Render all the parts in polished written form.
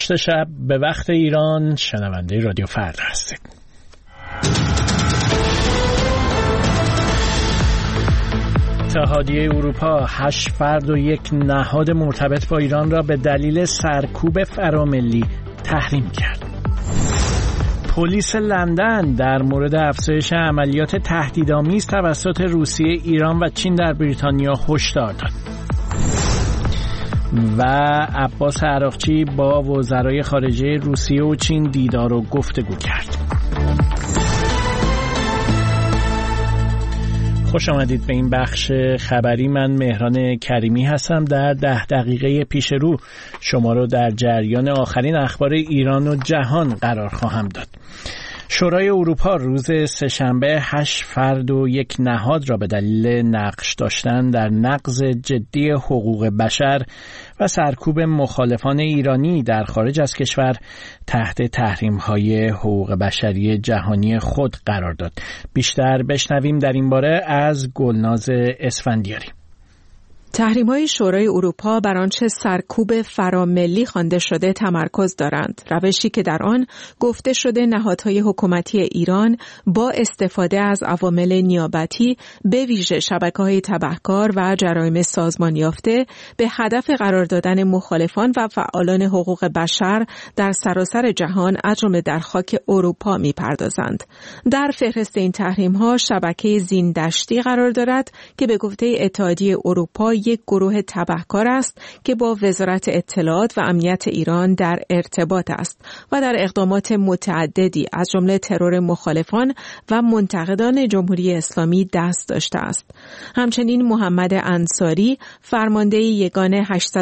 8 شب به وقت ایران شنونده رادیو فردا هستید. اتحادیه اروپا 8 فرد و یک نهاد مرتبط با ایران را به دلیل سرکوب فراملی تحریم کرد. پلیس لندن در مورد افزایش عملیات تهدیدآمیز توسط روسیه، ایران و چین در بریتانیا هشدار داد. و عباس عراقچی با وزرای خارجه روسیه و چین دیدار و گفتگو کرد. خوش آمدید به این بخش خبری. من مهران کریمی هستم. در 10 دقیقه پیش رو شما رو در جریان آخرین اخبار ایران و جهان قرار خواهم داد. شورای اروپا روز سه‌شنبه 8 فرد و یک نهاد را به دلیل نقش داشتن در نقض جدی حقوق بشر و سرکوب مخالفان ایرانی در خارج از کشور تحت تحریم‌های حقوق بشری جهانی خود قرار داد. بیشتر بشنویم در این باره از گلناز اسفندیاری. تحریم‌های شورای اروپا بر آنچه سرکوب فراملی خوانده شده تمرکز دارند، روشی که در آن گفته شده نهادهای حکومتی ایران با استفاده از عوامل نیابتی به ویژه شبکه‌های تبهکار و جرایم سازمان یافته به هدف قرار دادن مخالفان و فعالان حقوق بشر در سراسر جهان از جمله در خاک اروپا می‌پردازند. در فهرست این تحریم‌ها شبکه زیندشتی قرار دارد که به گفته اتحادیه اروپا یک گروه تبهکار است که با وزارت اطلاعات و امنیت ایران در ارتباط است و در اقدامات متعددی از جمله ترور مخالفان و منتقدان جمهوری اسلامی دست داشته است. همچنین محمد انصاری، فرمانده یگان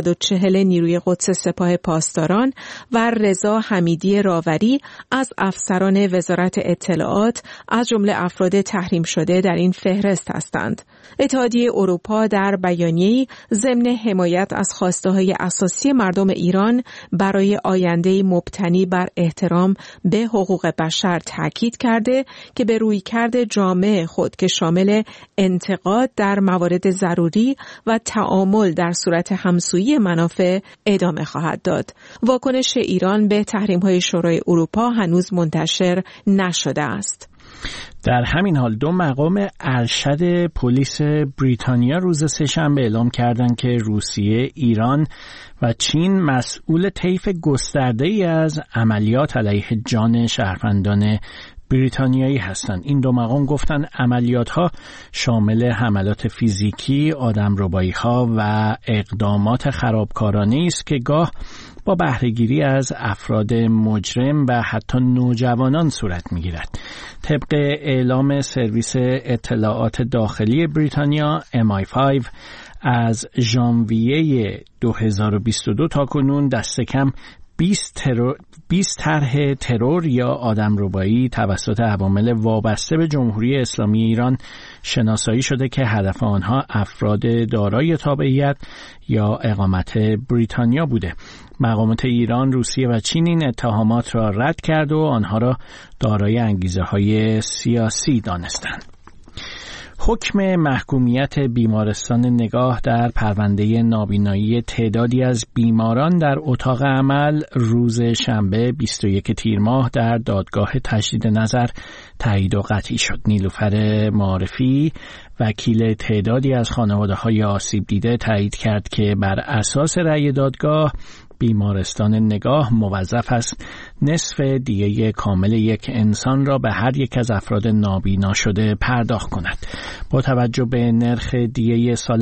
840 نیروی قدس سپاه پاسداران و رضا حمیدی راوری از افسران وزارت اطلاعات از جمله افراد تحریم شده در این فهرست هستند. اتحادیه اروپا در بیانیه‌ای ضمن حمایت از خواسته‌های اساسی مردم ایران برای آینده‌ای مبتنی بر احترام به حقوق بشر تاکید کرده که به رویکرد جامع خود که شامل انتقاد در موارد ضروری و تعامل در صورت همسویی منافع ادامه خواهد داد. واکنش ایران به تحریم‌های شورای اروپا هنوز منتشر نشده است. در همین حال 2 مقام ارشد پلیس بریتانیا روز سه‌شنبه اعلام کردند که روسیه، ایران و چین مسئول طیف گسترده‌ای از عملیات علیه جان شهروندان بریتانیایی هستند. این 2 مقام گفتن عملیات‌ها شامل حملات فیزیکی، آدمربایی‌ها و اقدامات خرابکارانه است که گاه با بهره‌گیری از افراد مجرم و حتی نوجوانان صورت می‌گیرد. طبق اعلام سرویس اطلاعات داخلی بریتانیا MI5 از ژانویه 2022 تا کنون دست کم 20 طرح ترور یا آدمربایی توسط عوامل وابسته به جمهوری اسلامی ایران شناسایی شده که هدف آنها افراد دارای تابعیت یا اقامت بریتانیا بوده. مقامات ایران، روسیه و چین این اتهامات را رد کرد و آنها را دارای انگیزه‌های سیاسی دانستند. حکم محکومیت بیمارستان نگاه در پرونده نابینایی تعدادی از بیماران در اتاق عمل روز شنبه 21 تیر ماه در دادگاه تجدید نظر تایید و قطعی شد. نیلوفر معارفی، وکیل تعدادی از خانواده‌های آسیب دیده، تایید کرد که بر اساس رأی دادگاه بیمارستان نگاه موظف است نصف دیه کامل یک انسان را به هر یک از افراد نابینا شده پرداخت کند. با توجه به نرخ دیه سال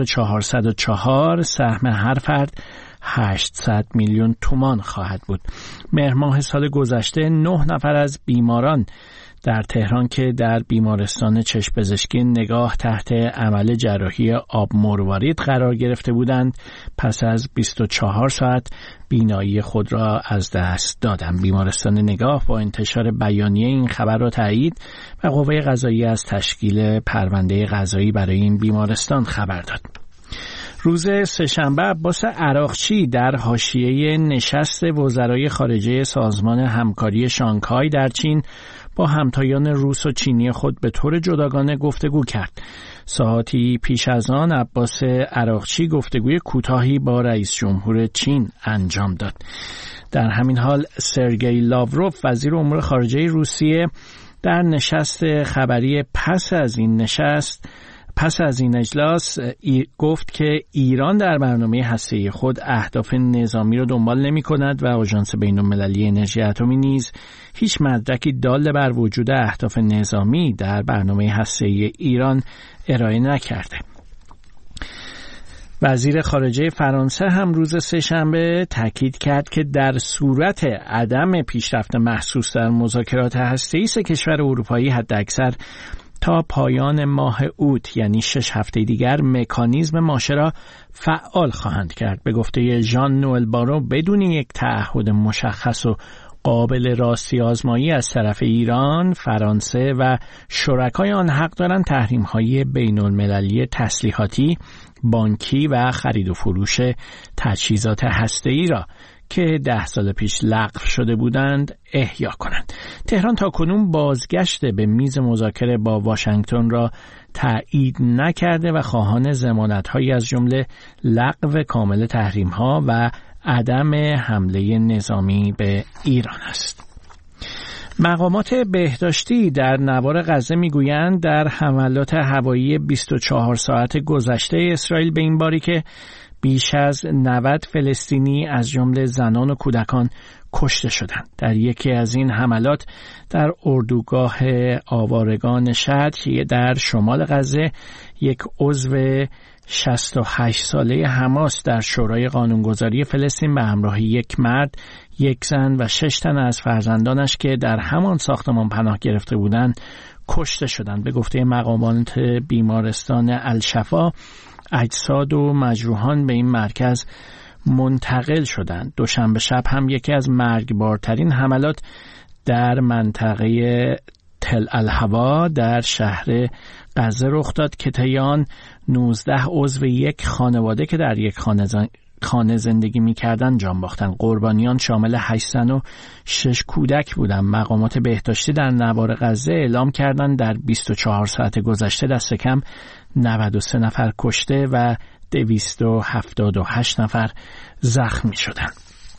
1404 سهم هر فرد 800 میلیون تومان خواهد بود. مهر ماه سال گذشته 9 نفر از بیماران در تهران که در بیمارستان چشم پزشکی نگاه تحت عمل جراحی آب مروارید قرار گرفته بودند پس از 24 ساعت بینایی خود را از دست دادند. بیمارستان نگاه با انتشار بیانیه این خبر را تایید و قوه قضاییه از تشکیل پرونده قضایی برای این بیمارستان خبر داد. روز سه‌شنبه عباس عراقچی در حاشیه نشست وزرای خارجه سازمان همکاری شانگهای در چین با همتایان روس و چینی خود به طور جداگانه گفتگو کرد. ساعتی پیش از آن عباس عراقچی گفتگوی کوتاهی با رئیس جمهور چین انجام داد. در همین حال سرگئی لاوروف وزیر امور خارجه روسیه در نشست خبری پس از این اجلاس گفت که ایران در برنامه هسته‌ای خود اهداف نظامی را دنبال نمی‌کند و آژانس بین‌المللی انرژی اتمی نیز هیچ مدرکی دال بر وجود اهداف نظامی در برنامه هسته‌ای ایران ارائه نکرده. وزیر خارجه فرانسه هم روز سه‌شنبه تاکید کرد که در صورت عدم پیشرفت محسوس در مذاکرات هسته‌ای سه کشور اروپایی حداکثر تا پایان ماه اوت یعنی 6 هفته دیگر مکانیزم ماشه را فعال خواهند کرد. به گفته ژان نوئل بارو بدون یک تعهد مشخص و قابل راستی آزمایی از طرف ایران، فرانسه و شرکای آن حق دارند تحریم‌های بین‌المللی تسلیحاتی، بانکی و خرید و فروش تجهیزات هسته‌ای را که 10 سال پیش لغو شده بودند احیا کنند. تهران تاکنون بازگشت به میز مذاکره با واشنگتن را تایید نکرده و خواهان ضمانت‌هایی از جمله لغو کامل تحریم‌ها و عدم حمله نظامی به ایران است. مقامات بهداشتی در نوار غزه میگویند در حملات هوایی 24 ساعت گذشته اسرائیل به این باری که بیش از 90 فلسطینی از جمله زنان و کودکان کشته شدند. در یکی از این حملات در اردوگاه آوارگان شهر در شمال غزه یک عضو 68 ساله حماس در شورای قانونگذاری فلسطین به همراه یک مرد، یک زن و 6 تن از فرزندانش که در همان ساختمان پناه گرفته بودند کشته شدند. به گفته مقامات بیمارستان الشفا اجساد و مجروحان به این مرکز منتقل شدند. دوشنبه شب هم یکی از مرگبارترین حملات در منطقه تل الهوا در شهر غزه رخ داد که طی آن 19 عضو یک خانواده که در یک خانه زندگی می‌کردند جان باختند. قربانیان شامل 8 زن و 6 کودک بودند. مقامات بهداشتی در نوار غزه اعلام کردند در 24 ساعت گذشته دست کم 93 نفر کشته و 278 نفر زخمی شدند.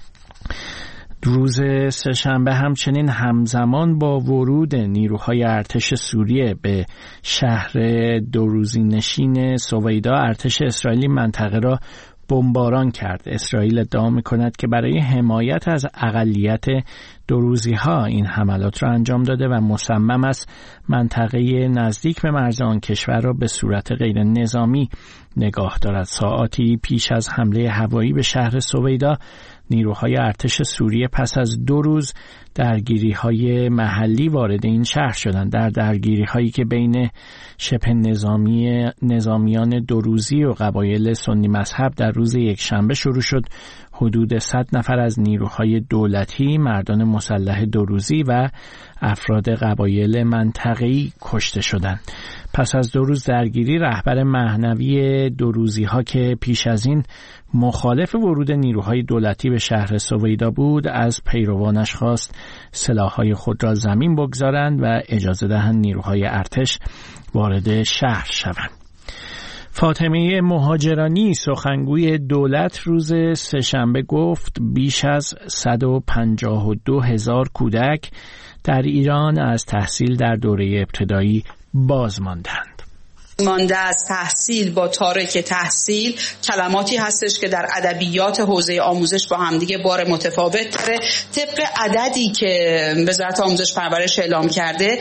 روز سه‌شنبه همچنین همزمان با ورود نیروهای ارتش سوریه به شهر دوروزی نشین سویدا، ارتش اسرائیلی منطقه را بمباران کرد. اسرائیل ادعا می‌کند که برای حمایت از اقلیت دوروزی‌ها این حملات را انجام داده و مصمم است منطقه نزدیک به مرز آن کشور را به صورت غیر نظامی نگاه دارد. ساعاتی پیش از حمله هوایی به شهر سویدا، نیروهای ارتش سوریه پس از 2 روز درگیری‌های محلی وارد این شهر شدند. در درگیری‌هایی که بین شبه نظامیان دوروزی و قبایل سنی مذهب در روز یکشنبه شروع شد، حدود 100 نفر از نیروهای دولتی، مردان مسلح دوروزی و افراد قبایل منطقه‌ای کشته شدند. پس از 2 روز درگیری، رهبر مهنوی دوروزی‌ها که پیش از این مخالف ورود نیروهای دولتی به شهر سویدا بود، از پیروانش خواست سلاح‌های خود را زمین بگذارند و اجازه دهند نیروهای ارتش وارد شهر شوند. فاطمه مهاجرانی سخنگوی دولت روز سه‌شنبه گفت بیش از 152,000 کودک در ایران از تحصیل در دوره ابتدایی باز ماندند. مانده از تحصیل با تارک تحصیل کلماتی هستش که در ادبیات حوزه آموزش با همدیگه بار متفاوت داره. طبق عددی که وزارت آموزش پرورش اعلام کرده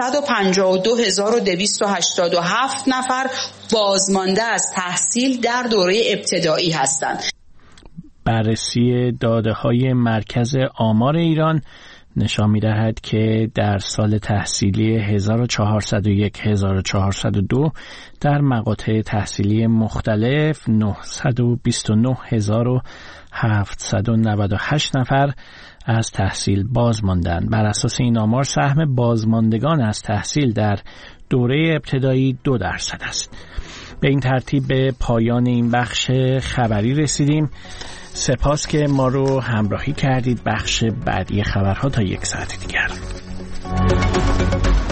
152,287 نفر بازمانده از تحصیل در دوره ابتدایی هستند. بررسی داده‌های مرکز آمار ایران نشان می‌دهد که در سال تحصیلی 1401-1402 در مقاطع تحصیلی مختلف 929,798 نفر از تحصیل باز ماندند. بر اساس این آمار سهم بازماندگان از تحصیل در دوره ابتدایی 2% است. به این ترتیب به پایان این بخش خبری رسیدیم. سپاس که ما رو همراهی کردید. بخش بعدی خبرها تا 1 ساعت دیگر.